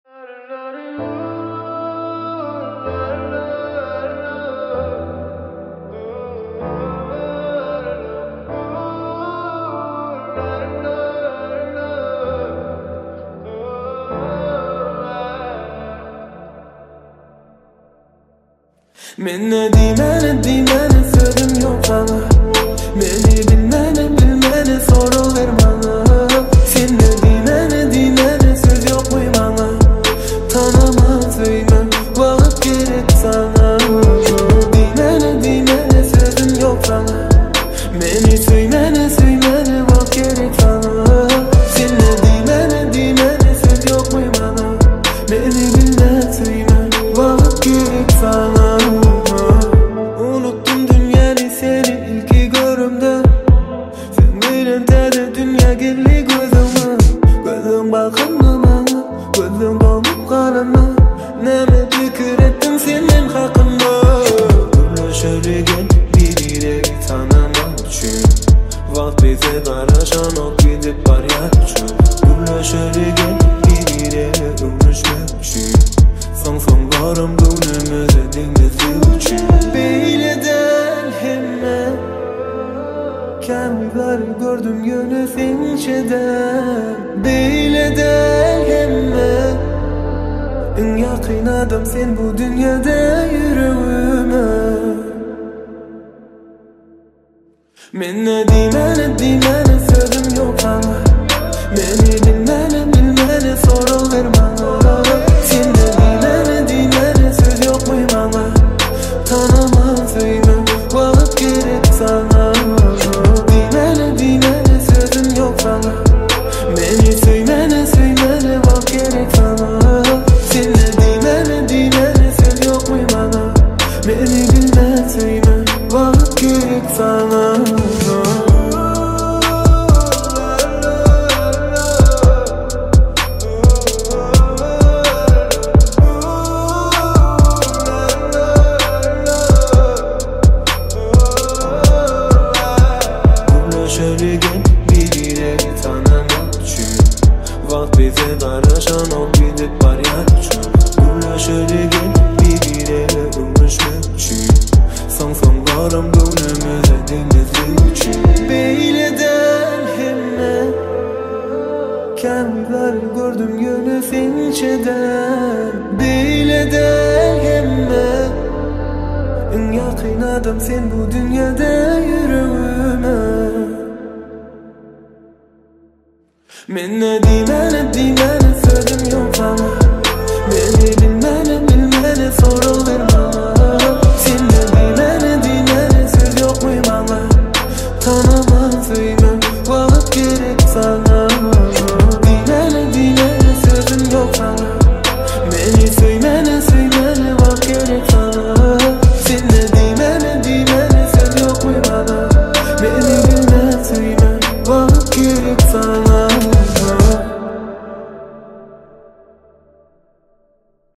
Men ne demeni sözüm yok sana. Beni bilmeni soruver bana. Sen ne demeni söz yok mu bana? Tanımaz öymem vakit gerek sana. Demeni sözüm yok sana. Beni söymeni vakit gerek sana. Sen ne demeni söz yok mu bana? Beni söymem vakit gerek sana. Gözüm dolup karama. Neme fikir ettim senin hakkında. Gürleşerken bir yürek tanımak için. Vakt bize karışan o gidip var yaşın. Gürleşerken bir yürek ümüşmek için. Sonlarım gönlümüze dinlesi için. Beyleden hemme kemikler gördüm yönü finçeden. Beyleden hemme en yakın adam sen bu dünyada yüreğime. Men ne demeni sözüm yok sana. Beni bilmeni soruver bana. Sen ne demeni söz yok mu bana? Tanımaz öymem vakit gerek sana. Demeni sözüm yok sana. Beni söymeni vakit gerek sana. Sen ne demeni söz yok mu bana? Beni söymem vakit gerek sana. Gürleşerken bir yürek tanımak için. Vakt bize karışan o gidip var yaşın. Gürleşerken bir yürek ümüşmek için. Sonlarım gönlümüze dinlesi için. Beyleden hemme kemikler gördüm yönü finçeden. Beyleden hemme en yakın adam sen bu dünyada yüreğime. Men ne demeni sözüm yok sana. Beni